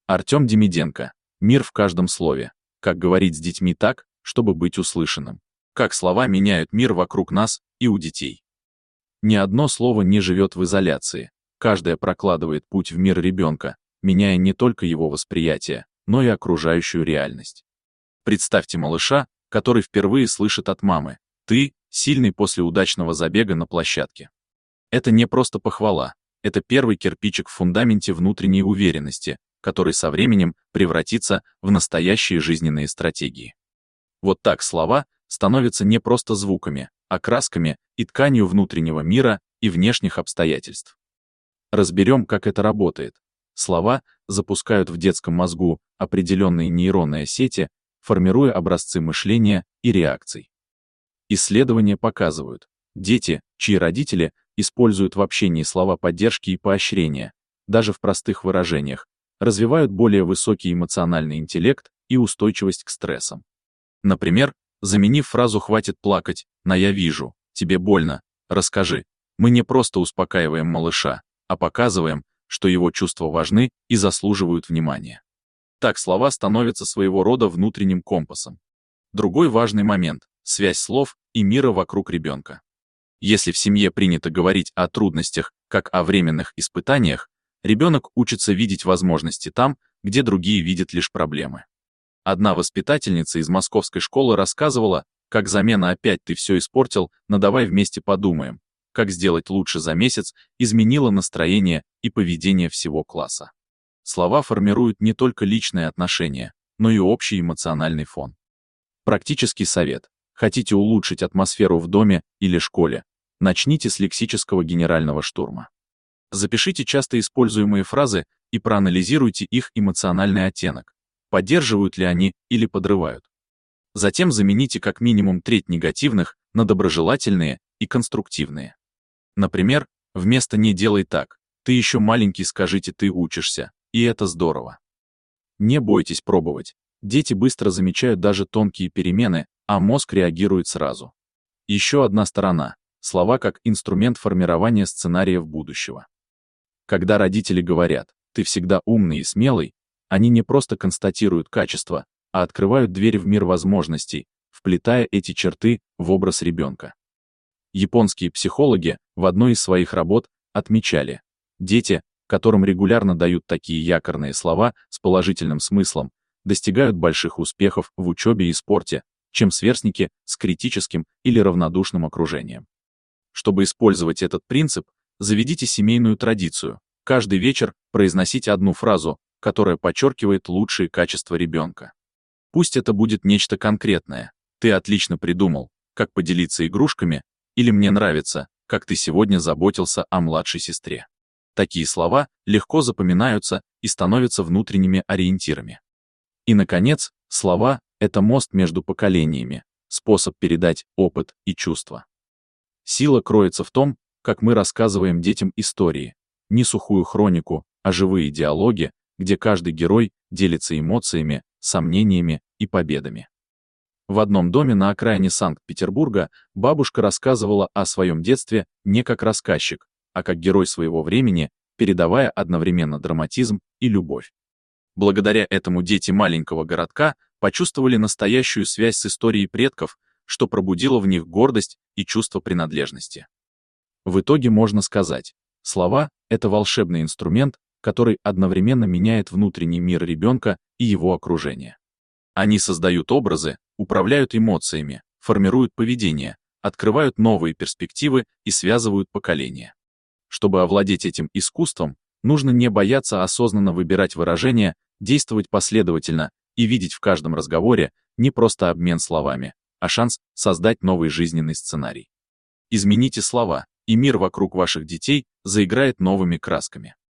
Артем Демиденко. Мир в каждом слове. Как говорить с детьми так, чтобы быть услышанным. Как слова меняют мир вокруг нас и у детей. Ни одно слово не живет в изоляции. Каждое прокладывает путь в мир ребенка, меняя не только его восприятие, но и окружающую реальность. Представьте малыша, который впервые слышит от мамы: «Ты сильный после удачного забега на площадке». Это не просто похвала, это первый кирпичик в фундаменте внутренней уверенности, который со временем превратится в настоящие жизненные стратегии. Вот так слова становятся не просто звуками, а красками и тканью внутреннего мира и внешних обстоятельств. Разберем, как это работает. Слова запускают в детском мозгу определенные нейронные сети, формируя образцы мышления и реакций. Исследования показывают, дети, чьи родители используют в общении слова поддержки и поощрения, даже в простых выражениях, развивают более высокий эмоциональный интеллект и устойчивость к стрессам. Например, заменив фразу «хватит плакать» на «я вижу, тебе больно, расскажи», мы не просто успокаиваем малыша, а показываем, что его чувства важны и заслуживают внимания. Так слова становятся своего рода внутренним компасом. Другой важный момент — связь слов и мира вокруг ребенка. Если в семье принято говорить о трудностях как о временных испытаниях, ребенок учится видеть возможности там, где другие видят лишь проблемы. Одна воспитательница из московской школы рассказывала, как замена «опять ты все испортил, но давай вместе подумаем», как сделать лучше за месяц, изменила настроение и поведение всего класса. Слова формируют не только личные отношения, но и общий эмоциональный фон. Практический совет. Хотите улучшить атмосферу в доме или школе? Начните с лексического генерального штурма. Запишите часто используемые фразы и проанализируйте их эмоциональный оттенок. Поддерживают ли они или подрывают. Затем замените как минимум треть негативных на доброжелательные и конструктивные. Например, вместо «не делай так», «ты еще маленький» скажите «ты учишься», и это здорово. Не бойтесь пробовать. Дети быстро замечают даже тонкие перемены, а мозг реагирует сразу. Еще одна сторона. Слова как инструмент формирования сценариев будущего. Когда родители говорят «ты всегда умный и смелый», они не просто констатируют качество, а открывают дверь в мир возможностей, вплетая эти черты в образ ребенка. Японские психологи в одной из своих работ отмечали: дети, которым регулярно дают такие якорные слова с положительным смыслом, достигают больших успехов в учебе и спорте, чем сверстники с критическим или равнодушным окружением. Чтобы использовать этот принцип, заведите семейную традицию. Каждый вечер произносите одну фразу, которая подчеркивает лучшие качества ребенка. Пусть это будет нечто конкретное. «Ты отлично придумал, как поделиться игрушками», или «мне нравится, как ты сегодня заботился о младшей сестре». Такие слова легко запоминаются и становятся внутренними ориентирами. И, наконец, слова — это мост между поколениями, способ передать опыт и чувства. Сила кроется в том, как мы рассказываем детям истории, не сухую хронику, а живые диалоги, где каждый герой делится эмоциями, сомнениями и победами. В одном доме на окраине Санкт-Петербурга бабушка рассказывала о своем детстве не как рассказчик, а как герой своего времени, передавая одновременно драматизм и любовь. Благодаря этому дети маленького городка почувствовали настоящую связь с историей предков, что пробудило в них гордость и чувство принадлежности. В итоге можно сказать, слова — это волшебный инструмент, который одновременно меняет внутренний мир ребенка и его окружение. Они создают образы, управляют эмоциями, формируют поведение, открывают новые перспективы и связывают поколения. Чтобы овладеть этим искусством, нужно не бояться осознанно выбирать выражения, действовать последовательно и видеть в каждом разговоре не просто обмен словами, а шанс создать новый жизненный сценарий. Измените слова, и мир вокруг ваших детей заиграет новыми красками.